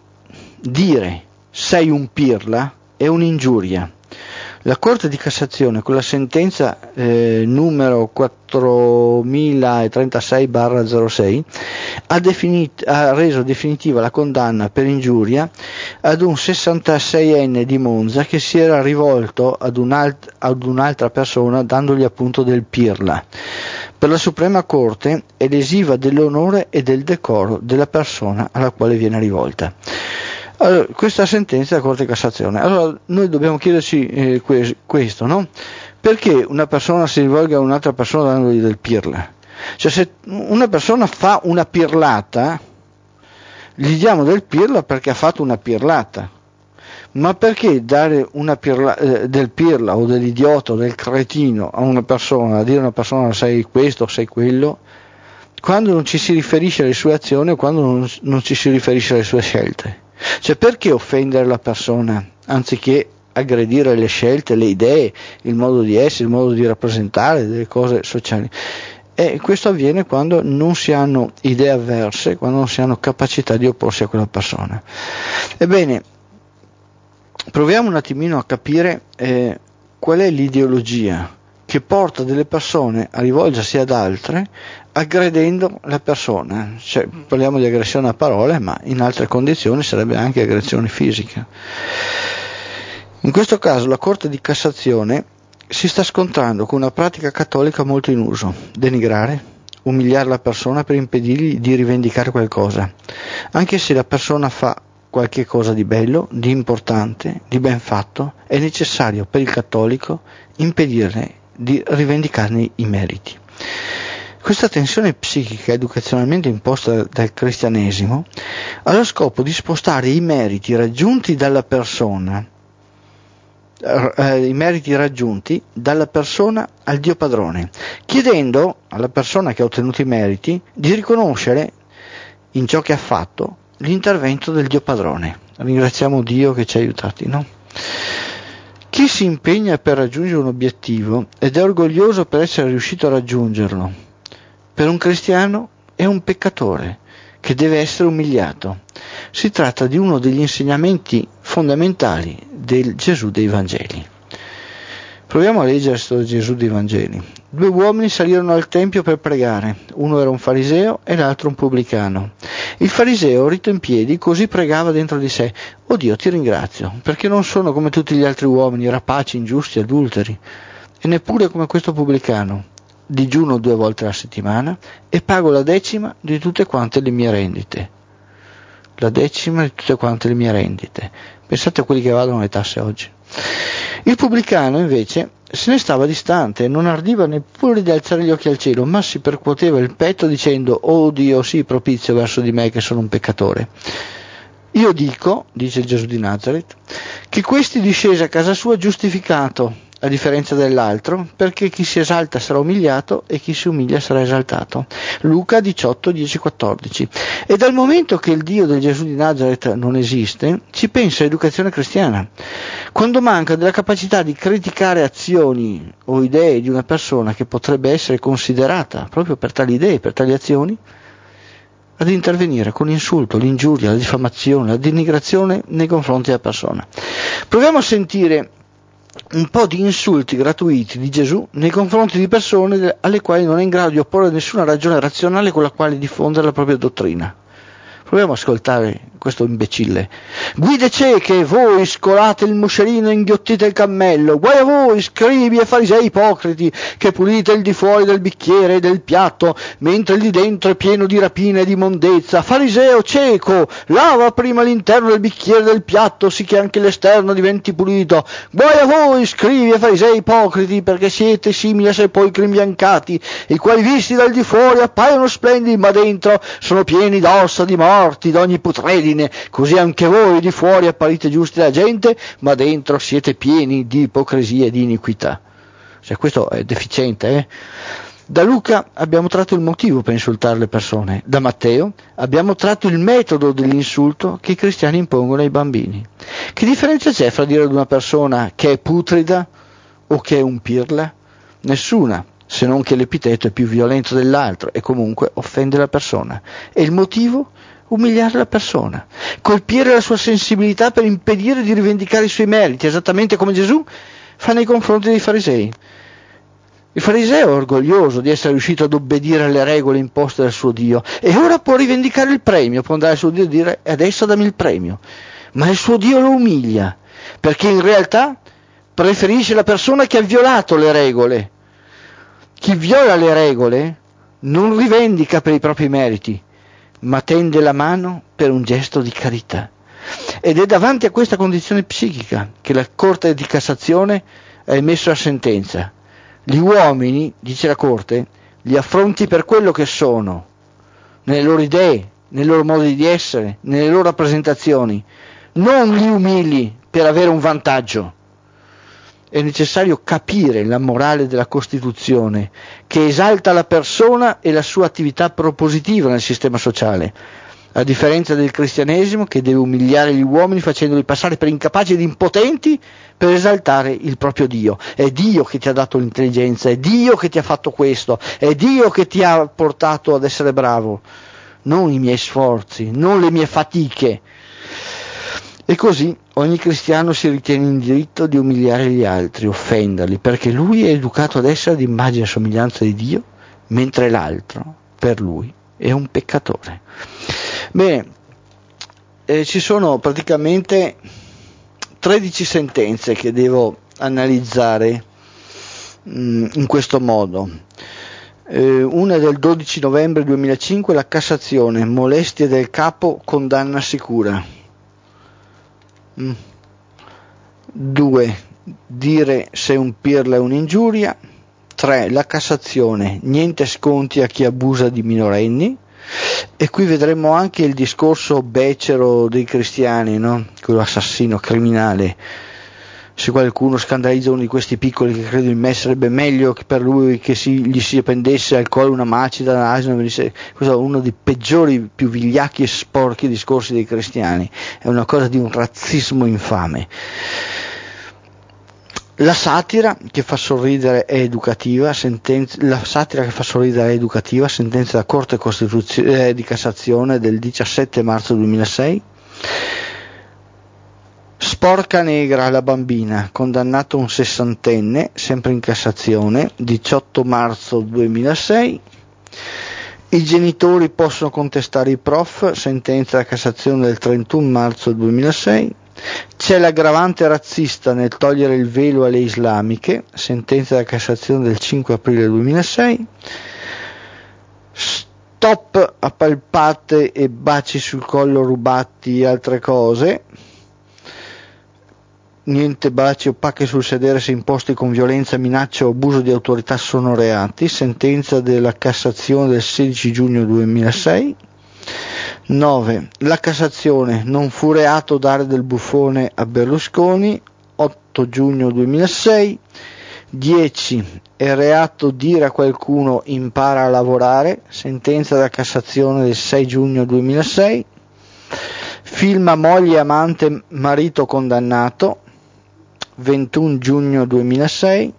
dire sei un pirla è un'ingiuria. La Corte di Cassazione, con la sentenza eh, numero quattromila trentasei barra zero sei, ha, definit- ha reso definitiva la condanna per ingiuria ad un sessantaseienne di Monza che si era rivolto ad, un'alt- ad un'altra persona dandogli appunto del pirla. Per la Suprema Corte è lesiva dell'onore e del decoro della persona alla quale viene rivolta. Allora, questa sentenza della Corte di Cassazione. Allora noi dobbiamo chiederci eh, que- questo, no? Perché una persona si rivolge a un'altra persona dandogli del pirla? Cioè se una persona fa una pirlata, gli diamo del pirla perché ha fatto una pirlata. Ma perché dare una pirla, eh, del pirla o dell'idiota o del cretino a una persona, a dire a una persona sei questo o sei quello, quando non ci si riferisce alle sue azioni o quando non, non ci si riferisce alle sue scelte? Cioè perché offendere la persona anziché aggredire le scelte, le idee, il modo di essere, il modo di rappresentare delle cose sociali? E questo avviene quando non si hanno idee avverse, quando non si hanno capacità di opporsi a quella persona. Ebbene, proviamo un attimino a capire eh, qual è l'ideologia che porta delle persone a rivolgersi ad altre aggredendo la persona. Cioè, parliamo di aggressione a parole, ma in altre condizioni sarebbe anche aggressione fisica. In questo caso la Corte di Cassazione si sta scontrando con una pratica cattolica molto in uso: denigrare, umiliare la persona per impedirgli di rivendicare qualcosa, anche se la persona fa qualche cosa di bello, di importante, di ben fatto, è necessario per il cattolico impedirle di rivendicarne i meriti. Questa tensione psichica educazionalmente imposta dal cristianesimo ha lo scopo di spostare i meriti raggiunti dalla persona eh, i meriti raggiunti dalla persona al Dio padrone, chiedendo alla persona che ha ottenuto i meriti di riconoscere in ciò che ha fatto l'intervento del Dio padrone. Ringraziamo Dio che ci ha aiutati, no? Chi si impegna per raggiungere un obiettivo ed è orgoglioso per essere riuscito a raggiungerlo, per un cristiano è un peccatore che deve essere umiliato. Si tratta di uno degli insegnamenti fondamentali del Gesù dei Vangeli. Proviamo a leggere questo Gesù dei Vangeli. Due uomini salirono al Tempio per pregare, uno era un fariseo e l'altro un pubblicano. Il fariseo, rito in piedi, così pregava dentro di sé: «Oh Dio, ti ringrazio, perché non sono come tutti gli altri uomini, rapaci, ingiusti, adulteri, e neppure come questo pubblicano. Digiuno due volte alla settimana e pago la decima di tutte quante le mie rendite». La decima di tutte quante le mie rendite. Pensate a quelli che evadano le tasse oggi. Il pubblicano, invece, se ne stava distante, non ardiva neppure di alzare gli occhi al cielo, ma si percuoteva il petto dicendo: «Oh Dio, sii propizio verso di me che sono un peccatore». Io dico, dice Gesù di Nazaret, che questi discese a casa sua giustificato, a differenza dell'altro, perché chi si esalta sarà umiliato e chi si umilia sarà esaltato. Luca diciotto, dieci, quattordici. E dal momento che il Dio del Gesù di Nazaret non esiste, ci pensa l'educazione cristiana. Quando manca della capacità di criticare azioni o idee di una persona che potrebbe essere considerata proprio per tali idee, per tali azioni, ad intervenire con l'insulto, l'ingiuria, la diffamazione, la denigrazione nei confronti della persona. Proviamo a sentire un po' di insulti gratuiti di Gesù nei confronti di persone alle quali non è in grado di opporre nessuna ragione razionale con la quale diffondere la propria dottrina. Proviamo ad ascoltare questo imbecille. «Guide cieche, voi scolate il moscerino e inghiottite il cammello, guai a voi, scribi e farisei ipocriti, che pulite il di fuori del bicchiere e del piatto, mentre il di dentro è pieno di rapina e di mondezza. Fariseo cieco, lava prima l'interno del bicchiere e del piatto, sì che anche l'esterno diventi pulito. Guai a voi, scribi e farisei ipocriti, perché siete simili a sepolcri imbiancati, i quali visti dal di fuori appaiono splendidi, ma dentro sono pieni d'ossa di morti, d'ogni putredine. Così anche voi di fuori apparite giusti alla gente, ma dentro siete pieni di ipocrisia e di iniquità». Cioè, questo è deficiente, eh? Da Luca abbiamo tratto il motivo per insultare le persone, da Matteo abbiamo tratto il metodo dell'insulto che i cristiani impongono ai bambini. Che differenza c'è fra dire ad una persona che è putrida o che è un pirla? Nessuna, se non che l'epiteto è più violento dell'altro e comunque offende la persona. E il motivo? Umiliare la persona, colpire la sua sensibilità per impedire di rivendicare i suoi meriti, esattamente come Gesù fa nei confronti dei farisei. Il fariseo è orgoglioso di essere riuscito ad obbedire alle regole imposte dal suo Dio e ora può rivendicare il premio, può andare al suo Dio e dire: adesso dammi il premio. Ma il suo Dio lo umilia, perché in realtà preferisce la persona che ha violato le regole. Chi viola le regole non rivendica per i propri meriti, ma tende la mano per un gesto di carità. Ed è davanti a questa condizione psichica che la Corte di Cassazione ha emesso la sentenza. Gli uomini, dice la Corte, li affronti per quello che sono, nelle loro idee, nei loro modi di essere, nelle loro rappresentazioni. Non li umili per avere un vantaggio. È necessario capire la morale della Costituzione, che esalta la persona e la sua attività propositiva nel sistema sociale, a differenza del cristianesimo che deve umiliare gli uomini facendoli passare per incapaci ed impotenti per esaltare il proprio Dio. È Dio che ti ha dato l'intelligenza, è Dio che ti ha fatto questo, è Dio che ti ha portato ad essere bravo, non i miei sforzi, non le mie fatiche. E così ogni cristiano si ritiene in diritto di umiliare gli altri, offenderli, perché lui è educato ad essere di immagine e somiglianza di Dio, mentre l'altro, per lui, è un peccatore. Bene, eh, ci sono praticamente tredici sentenze che devo analizzare mh, in questo modo. Eh, una è del dodici novembre duemilacinque, la Cassazione, molestie del capo, condanna sicura. Due, dire se un pirla è un'ingiuria. Tre, la Cassazione, niente sconti a chi abusa di minorenni. E qui vedremo anche il discorso becero dei cristiani, no? Quello assassino, criminale. Se qualcuno scandalizza uno di questi piccoli che credo in me, sarebbe meglio che per lui che si, gli si appendesse al collo una macida, un asino, venisse, questo è uno dei peggiori, più vigliacchi e sporchi discorsi dei cristiani, è una cosa di un razzismo infame. La satira che fa sorridere è educativa, sentenza, la satira che fa sorridere è educativa, sentenza della Corte Costituzio- eh, di Cassazione del diciassette marzo duemilasei. Sporca negra la bambina, condannato un sessantenne, sempre in Cassazione, diciotto marzo duemilasei. I genitori possono contestare i prof, sentenza della Cassazione del trentuno marzo duemilasei. C'è l'aggravante razzista nel togliere il velo alle islamiche, sentenza della Cassazione del cinque aprile duemilasei. Stop a palpate e baci sul collo rubati e altre cose. Niente baci o pacche sul sedere se imposti con violenza, minaccia o abuso di autorità sono reati, sentenza della Cassazione del sedici giugno duemilasei. nove. La Cassazione: non fu reato dare del buffone a Berlusconi, otto giugno duemilasei. dieci. È reato dire a qualcuno impara a lavorare, sentenza della Cassazione del sei giugno duemilasei. Filma moglie amante marito condannato, ventuno giugno duemilasei.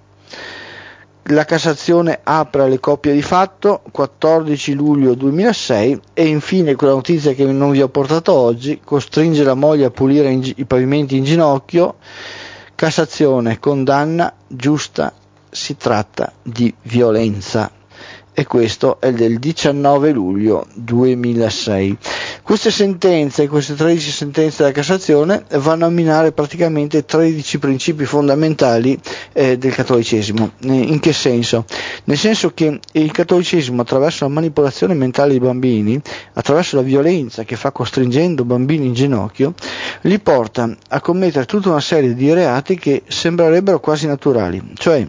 La Cassazione apre alle coppie di fatto, quattordici luglio duemilasei. E infine quella notizia che non vi ho portato oggi: costringe la moglie a pulire in, i pavimenti in ginocchio, Cassazione condanna giusta, si tratta di violenza. E questo è del diciannove luglio duemilasei. Queste sentenze, queste tredici sentenze della Cassazione vanno a minare praticamente tredici principi fondamentali eh, del cattolicesimo. In che senso? Nel senso che il cattolicesimo, attraverso la manipolazione mentale dei bambini, attraverso la violenza che fa costringendo bambini in ginocchio, li porta a commettere tutta una serie di reati che sembrerebbero quasi naturali, cioè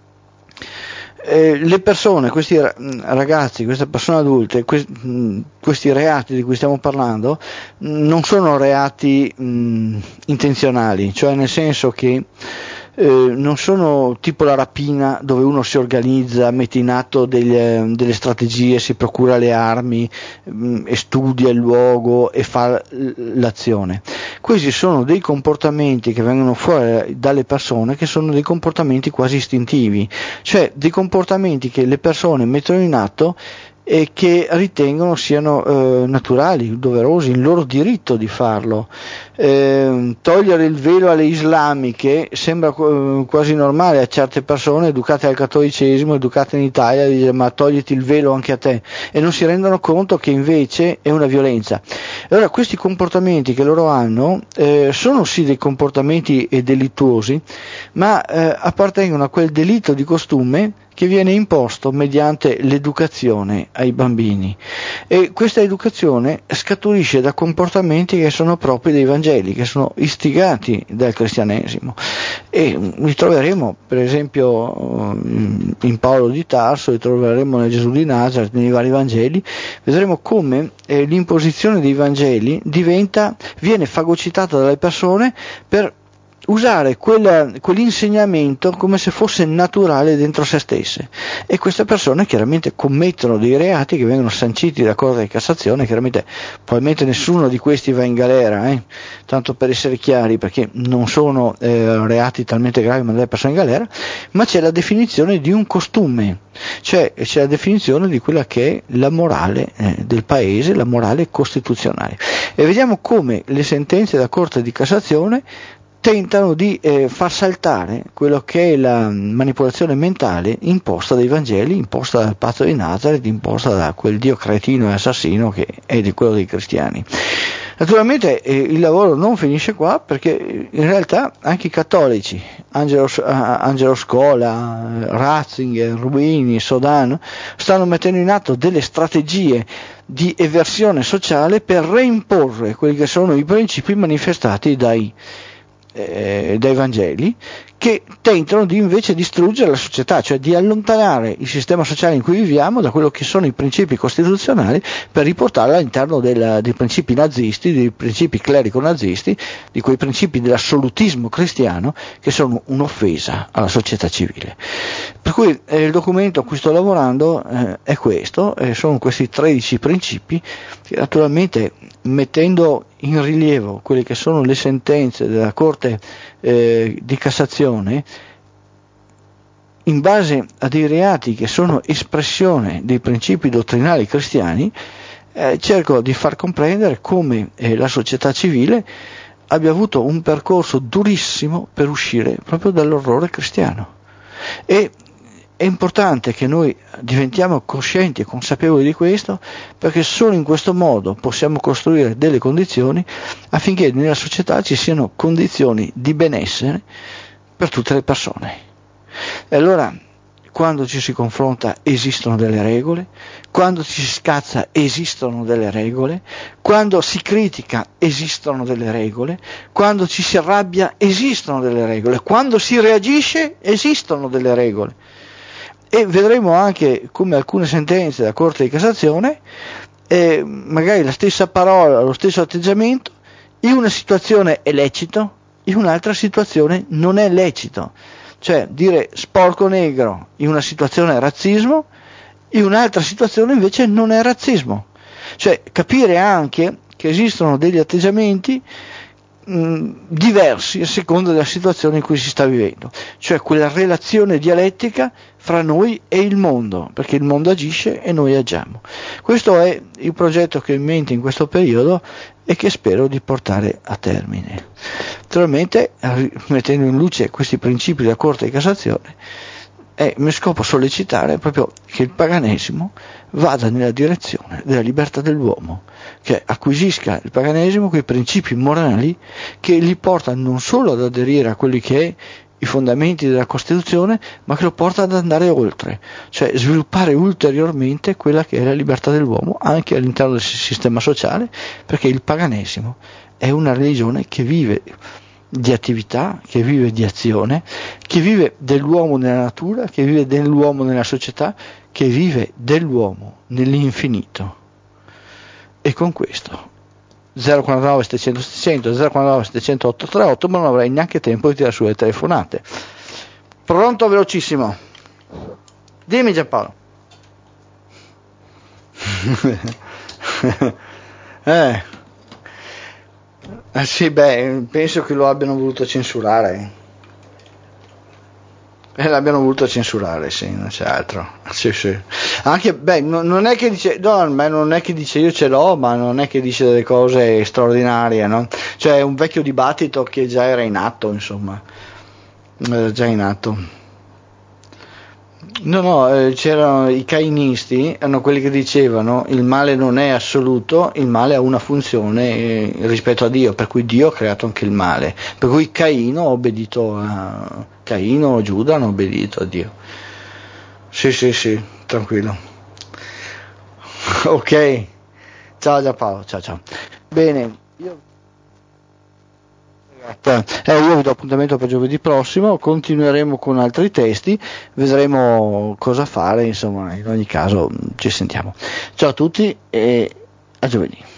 Eh, le persone, questi ragazzi, queste persone adulte, que- questi reati di cui stiamo parlando non sono reati mh, intenzionali, cioè nel senso che eh, non sono tipo la rapina dove uno si organizza, mette in atto delle, delle strategie, si procura le armi mh, e studia il luogo e fa l'azione. Questi sono dei comportamenti che vengono fuori dalle persone, che sono dei comportamenti quasi istintivi, cioè dei comportamenti che le persone mettono in atto e che ritengono siano eh, naturali, doverosi, il loro diritto di farlo. Eh, togliere il velo alle islamiche sembra eh, quasi normale a certe persone educate al cattolicesimo, educate in Italia, dire ma togliti il velo anche a te, e non si rendono conto che invece è una violenza. E allora questi comportamenti che loro hanno eh, sono sì dei comportamenti delittuosi, ma eh, appartengono a quel delitto di costume che viene imposto mediante l'educazione ai bambini, e questa educazione scaturisce da comportamenti che sono propri dei Vangeli, che sono istigati dal cristianesimo, e li troveremo per esempio in Paolo di Tarso, li troveremo nel Gesù di Nazareth, nei vari Vangeli. Vedremo come eh, l'imposizione dei Vangeli diventa, viene fagocitata dalle persone per usare quella, quell'insegnamento come se fosse naturale dentro se stesse, e queste persone chiaramente commettono dei reati che vengono sanciti da Corte di Cassazione. Chiaramente probabilmente nessuno di questi va in galera, eh? tanto per essere chiari, perché non sono eh, reati talmente gravi da mandare persone in galera, ma c'è la definizione di un costume, cioè c'è la definizione di quella che è la morale eh, del paese, la morale costituzionale, e vediamo come le sentenze della Corte di Cassazione tentano di eh, far saltare quello che è la manipolazione mentale imposta dai Vangeli, imposta dal Pazzo di Nazareth, imposta da quel dio cretino e assassino che è di quello dei cristiani. Naturalmente eh, il lavoro non finisce qua, perché in realtà anche i cattolici, Angelo, Angelo Scola, Ratzinger, Ruini, Sodano, stanno mettendo in atto delle strategie di eversione sociale per reimporre quelli che sono i principi manifestati dai Eh, dai Vangeli, che tentano di invece distruggere la società, cioè di allontanare il sistema sociale in cui viviamo da quello che sono i principi costituzionali, per riportarlo all'interno del, dei principi nazisti, dei principi clerico-nazisti, di quei principi dell'assolutismo cristiano che sono un'offesa alla società civile. Per cui eh, il documento a cui sto lavorando eh, è questo, eh, sono questi tredici principi che, naturalmente, mettendo in rilievo quelle che sono le sentenze della Corte eh, di Cassazione, in base a dei reati che sono espressione dei principi dottrinali cristiani, eh, cerco di far comprendere come eh, la società civile abbia avuto un percorso durissimo per uscire proprio dall'orrore cristiano. E è importante che noi diventiamo coscienti e consapevoli di questo, perché solo in questo modo possiamo costruire delle condizioni affinché nella società ci siano condizioni di benessere per tutte le persone. E allora, quando ci si confronta esistono delle regole, quando ci si scazza esistono delle regole, quando si critica esistono delle regole, quando ci si arrabbia esistono delle regole, quando si reagisce esistono delle regole. E vedremo anche come alcune sentenze della Corte di Cassazione, eh, magari la stessa parola, lo stesso atteggiamento, in una situazione è lecito, in un'altra situazione non è lecito. Cioè dire sporco negro in una situazione è razzismo, in un'altra situazione invece non è razzismo. Cioè capire anche che esistono degli atteggiamenti mh, diversi a seconda della situazione in cui si sta vivendo, cioè quella relazione dialettica fra noi e il mondo, perché il mondo agisce e noi agiamo. Questo è il progetto che ho in mente in questo periodo e che spero di portare a termine. Naturalmente, mettendo in luce questi principi della Corte di Cassazione, è mio scopo sollecitare proprio che il paganesimo vada nella direzione della libertà dell'uomo, che acquisisca il paganesimo quei principi morali che gli portano non solo ad aderire a quelli che è i fondamenti della Costituzione, ma che lo porta ad andare oltre, cioè sviluppare ulteriormente quella che è la libertà dell'uomo anche all'interno del sistema sociale, perché il paganesimo è una religione che vive di attività, che vive di azione, che vive dell'uomo nella natura, che vive dell'uomo nella società, che vive dell'uomo nell'infinito. E con questo zero quarantanove settecento settecento, zero quarantanove settecento ottocentotrentotto, ma non avrei neanche tempo di tirare su le telefonate. Pronto, velocissimo. Dimmi Giampaolo. eh. eh sì, beh, penso che lo abbiano voluto censurare. E l'abbiano voluto censurare, sì, non c'è altro. Sì, sì. Anche, beh, non, non è che dice, no, ma non è che dice io ce l'ho, ma non è che dice delle cose straordinarie, no? Cioè è un vecchio dibattito che già era in atto, insomma, era già in atto. No, no, eh, c'erano i cainisti, erano quelli che dicevano il male non è assoluto, il male ha una funzione eh, rispetto a Dio, per cui Dio ha creato anche il male, per cui Caino ha obbedito a Caino o Giuda hanno obbedito a Dio. Sì, sì, sì, tranquillo. Ok, ciao Giampaolo, ciao ciao. Bene, io... Eh, io vi do appuntamento per giovedì prossimo, continueremo con altri testi, vedremo cosa fare, insomma, in ogni caso ci sentiamo. Ciao a tutti e a giovedì.